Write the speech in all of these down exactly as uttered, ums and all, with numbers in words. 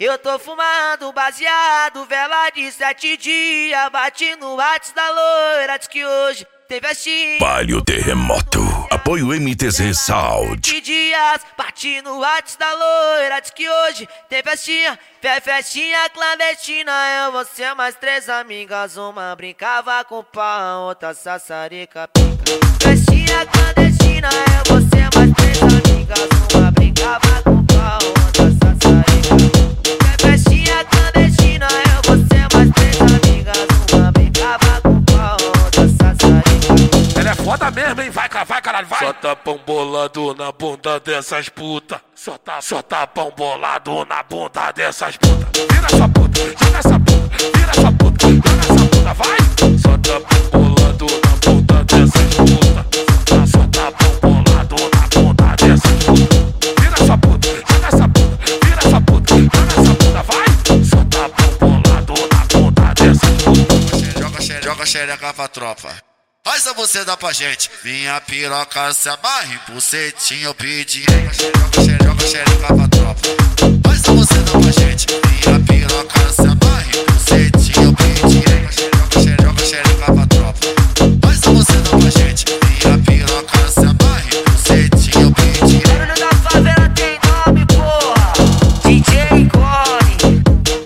Eu tô fumando baseado, vela de sete dias. Bati no WhatsApp da loira, diz que hoje teve festinha. Palio Terremoto, apoio M T Z Sound. Sete dias, bati no WhatsApp da loira, diz que hoje teve festinha. Fé festinha clandestina, eu, você mais três amigas. Uma brincava com pau, outra sassarica pica. Festinha clandestina, eu, você mais três amigas. Uma brincava com pau, outra sassarica pica. Festinha clandestina, eu, você mais três amigas. Uma brincava com pau, outra sassarica. Ela é foda mesmo, hein? Vai, vai, caralho, vai! Só tá pão bolado na bunda dessas puta. Só tá, só tá pão bolado na bunda dessas puta. Vira essa puta, joga essa puta. Vira essa puta, joga essa puta, vai! Só tá pão bolado na bunda dessas puta. Só tá pão bolado na bunda dessas puta. Vira essa puta, joga essa puta. Vira essa puta, joga essa puta, vai! Só tá pão bolado na bunda dessas puta. Joga xereca, joga xereca pra tropa. Faz a você dá pra gente. Minha piroca se amarra em bucetinho, eu pedi. Joga xereca, joga xereca pra tropa. Faz a você dá pra gente. Minha piroca se amarra em bucetinho, eu pedi. Joga xereca, joga xereca pra tropa. Faz a você dá pra gente. Minha piroca se amarra em bucetinho, eu pedi. Barulho da favela tem nome, porra. D J Core.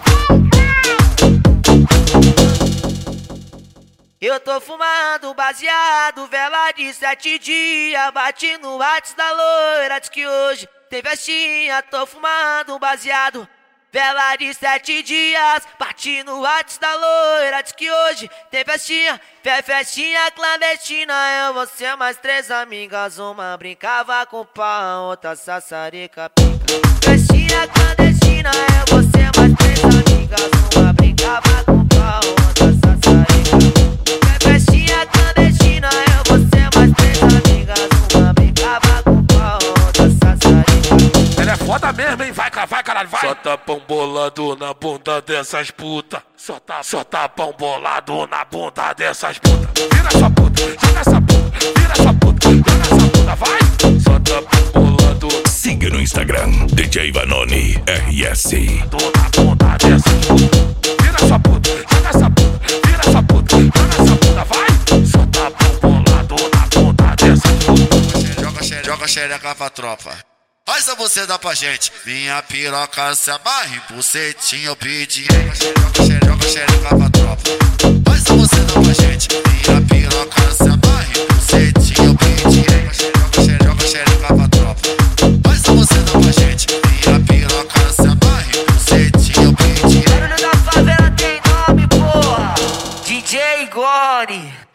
Eu tô fumando baseado, vela de sete dias. Bati no WhatsApp da loira, diz que hoje teve festinha. Tô fumando baseado, vela de sete dias. Bati no WhatsApp da loira, diz que hoje teve festinha. Fé festinha clandestina, eu, você mais três amigas. Uma brincava com pau, outra sassarica pica. Festinha clandestina, eu, você mais três amigas. Uma brincava com pau, outra sassarica pica. Festinha clandestina, eu, você mais três amigas. Uma brincava com pau, outra sassarica. Ela é foda mesmo, hein? Vai, vai, caralho, vai! Só tá pão bolado na bunda dessas puta. Só tá, só tá pão bolado na bunda dessas puta. Vira essa puta, joga essa puta. Vira essa puta, joga essa puta, vai! Só tá pão bolado. Siga no Instagram, D J Vanoni R S. Na bunda dessas puta. Vira essa puta, joga essa puta. Vira essa puta, joga essa puta, vai! Só tá pão bolado na bunda dessas puta. Joga xereca, joga xereca pra tropa. Faz a você dá pra gente. Minha piroca se amarra em bucetinho, eu pedi. Joga xereca, joga xereca pra tropa. Faz a você dá pra gente. Minha piroca se amarra em bucetinho, eu pedi. Joga xereca, joga xereca pra tropa. Faz a você dá pra gente. Minha piroca se amarra em bucetinho, eu pedi. Barulho da favela tem nome, porra. D J Core.